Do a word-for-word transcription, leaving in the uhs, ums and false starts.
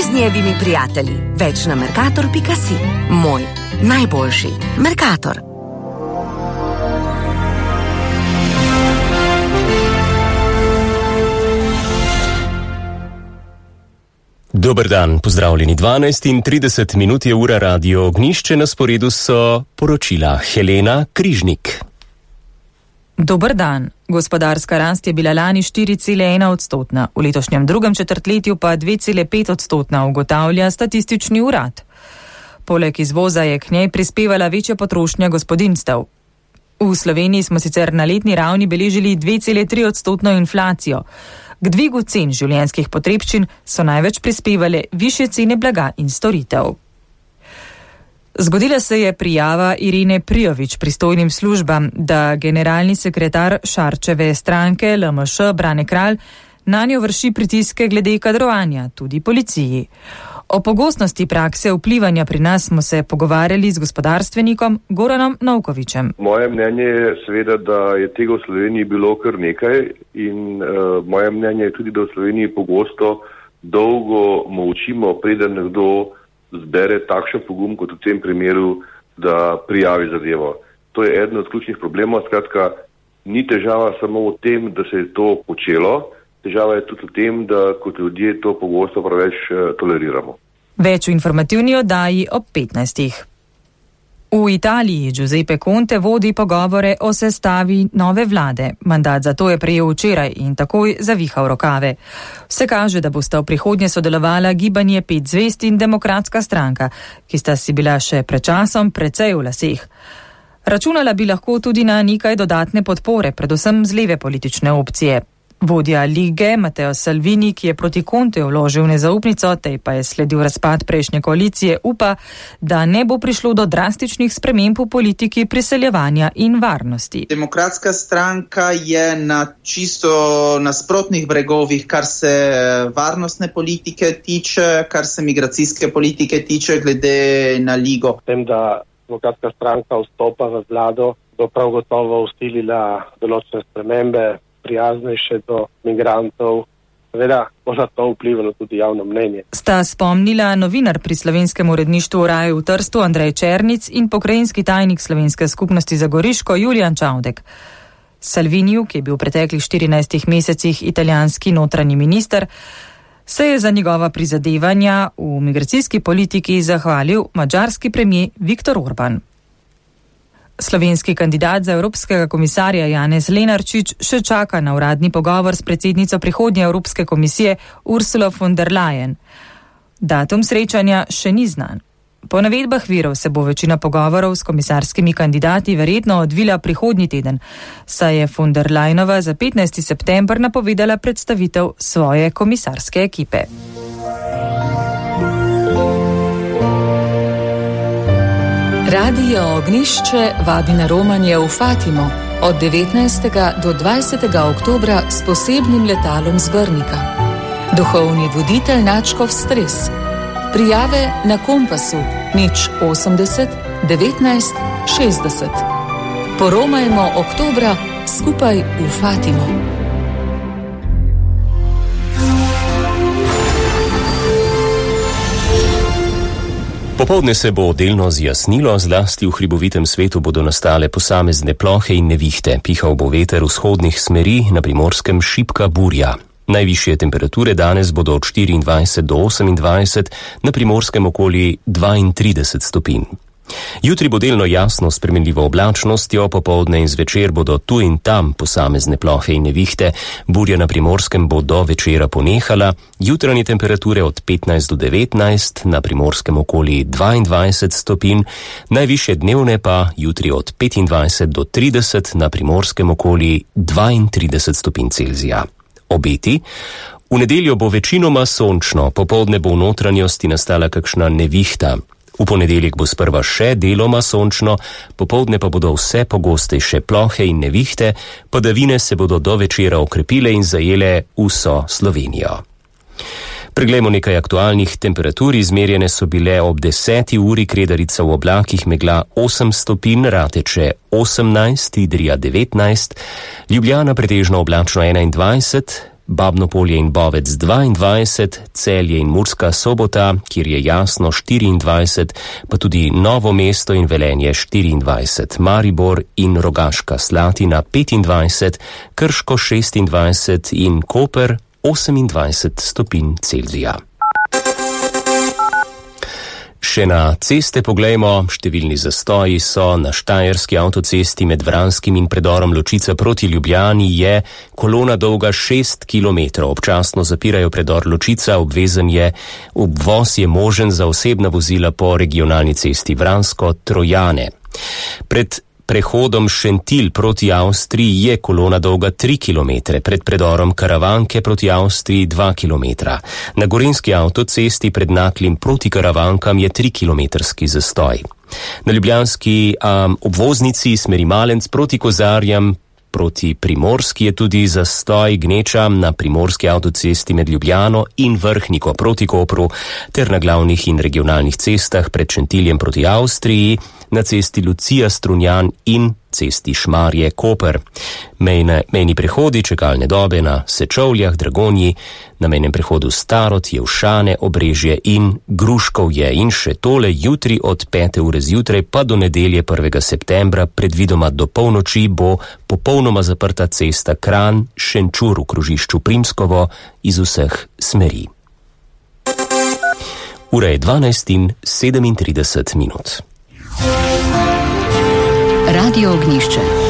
z njevimi prijatelji. Več na mercator pika si. Moj najboljši Mercator. Dober dan, pozdravljeni. dvanajst in trideset minut je ura Radio Ognjišče, na sporedu so poročila Helena Križnik. Dober dan. Gospodarska rast je bila lani štiri cela ena odstotna, v letošnjem drugem četrtletju pa dve cela pet odstotna, ugotavlja statistični urad. Poleg izvoza je k njej prispevala večja potrošnja gospodinjstev. V Sloveniji smo sicer na letni ravni beležili dve cela tri odstotno inflacijo. K dvigu cen življenjskih potrebščin so največ prispevale višje cene blaga in storitev. Zgodila se je prijava Irene Prijović pristojnim službam, da generalni sekretar Šarčeve stranke L M Š Brane Kralj nanjo vrši pritiske glede kadrovanja, tudi policiji. O pogostnosti prakse vplivanja pri nas smo se pogovarjali z gospodarstvenikom Goranom Novkovićem. Moje mnenje je seveda, da je tega v Sloveniji bilo kar nekaj in uh, moje mnenje je tudi, da v Sloveniji pogosto dolgo molčimo, preden nekdo zbere takšen pogum kot v tem primeru, da prijavi zadevo. To je eden od ključnih problemov, skratka, ni težava samo v tem, da se je to počelo, težava je tudi v tem, da kot ljudje to pogosto preveč toleriramo. Več v informativni oddaji ob petnajstih. V Italiji Giuseppe Conte vodi pogovore o sestavi nove vlade. Mandat za to je prejel včeraj in takoj zavihal rokave. Vse kaže, da bosta v prihodnje sodelovala Gibanje pet zvezd in Demokratska stranka, ki sta si bila še pred časom precej v laseh. Računala bi lahko tudi na nekaj dodatne podpore, predvsem z leve politične opcije. Vodja lige Matteo Salvini, ki je proti Conteju vložil nezaupnico, tej pa je sledil razpad prejšnje koalicije, upa, da ne bo prišlo do drastičnih sprememb v politiki priseljevanja in varnosti. Demokratska stranka je na čisto nasprotnih bregovih, kar se varnostne politike tiče, kar se migracijske politike tiče, glede na ligo. Tem, da Demokratska stranka vstopa v vlado, bo prav gotovo ustilila določene spremembe, prijaznejše do migrantov. Seveda, možda to vplivalo tudi javno mnenje. Sta spomnila novinar pri slovenskem uredništvu Raju v Trstu Andrej Černic in pokrajinski tajnik Slovenske skupnosti za Goriško Julijan Čavdek. Salviniju, ki je bil v preteklih štirinajstih mesecih italijanski notranji minister, se je za njegova prizadevanja v migracijski politiki zahvalil madžarski premier Viktor Orban. Slovenski kandidat za evropskega komisarja Janez Lenarčič še čaka na uradni pogovor s predsednico prihodnje Evropske komisije Ursulo von der Leyen. Datum srečanja še ni znan. Po navedbah virov se bo večina pogovorov s komisarskimi kandidati verjetno odvila prihodnji teden, saj je von der Leyenova za petnajsti september napovedala predstavitev svoje komisarske ekipe. Radio Ognjišče vabi na romanje v Fatimo od devetnajstega do dvajsetega oktobra s posebnim letalom z Brnika. Duhovni voditelj Načkov Stres. Prijave na Kompasu nič osemdeset devetnajst šestdeset. Poromajmo oktobra skupaj v Fatimo. Popoldne se bo delno zjasnilo, zlasti v hribovitem svetu bodo nastale posamezne plohe in nevihte. Pihal bo veter vzhodnih smeri, na Primorskem šibka burja. Najvišje temperature danes bodo od štiriindvajset do osemindvajset, na Primorskem okoli dvaintrideset stopinj. Jutri bo delno jasno s spremenljivo oblačnostjo, popoldne in zvečer bodo tu in tam posamezne plohe in nevihte, burja na Primorskem bo do večera ponehala, jutranje temperature od petnajst do devetnajst, na Primorskem okoli dvaindvajset stopinj, najvišje dnevne pa jutri od petindvajset do trideset, na Primorskem okoli dvaintrideset stopinj Celzija. Obeti. V nedeljo bo večinoma sončno, popoldne bo v notranjosti nastala kakšna nevihta. V ponedeljek bo sprva še deloma sončno, popoldne pa bodo vse pogostejše plohe in nevihte, padavine se bodo do večera okrepile in zajele vso Slovenijo. Preglejmo nekaj aktualnih temperatur. Izmerjene so bile ob deseti uri, Kredarica v oblakih megla osem stopinj, Rateče osemnajst, Idrija devetnajst, Ljubljana pretežno oblačno enaindvajset, Babnopolje in Bovec dvaindvajset, Celje in Murska Sobota, kjer je jasno štiriindvajset, pa tudi Novo mesto in Velenje štiriindvajset, Maribor in Rogaška Slatina petindvajset, Krško šestindvajset in Koper osemindvajset stopinj Celzija. Še na ceste poglejmo, številni zastoji so na Štajerski avtocesti med Vranskim in predorom Ločica proti Ljubljani je kolona dolga šest kilometrov. Občasno zapirajo predor Ločica, obvezen je, obvoz je možen za osebna vozila po regionalni cesti Vransko-Trojane. Pred prehodom Šentilj proti Avstriji je kolona dolga tri kilometre, pred predorom Karavanke proti Avstriji dva kilometra. Na gorenjski avtocesti pred Naklim proti Karavankam je trikilometrski zastoj. Na ljubljanski um, obvoznici smeri Malenc proti Kozarjam proti Primorski je tudi zastoj gneča na primorski avtocesti med Ljubljano in Vrhniko proti Kopru ter na glavnih in regionalnih cestah pred Šentiljem proti Avstriji, na cesti Lucija Strunjan in cesti Šmarje Koper. Mejne, mejni prehodi čakalne dobe na Sečovljah, Dragonji, na mejnem prehodu Starod, Jevšane, Obrežje in Gruškovje. In še tole, jutri od pete ure zjutraj pa do nedelje prvega septembra, predvidoma do polnoči, bo popolnoma zaprta cesta Kranj Šenčur v krožišču Primskovo iz vseh smeri. Ura je dvanajst in sedemintrideset minut. Radio Ognjišče.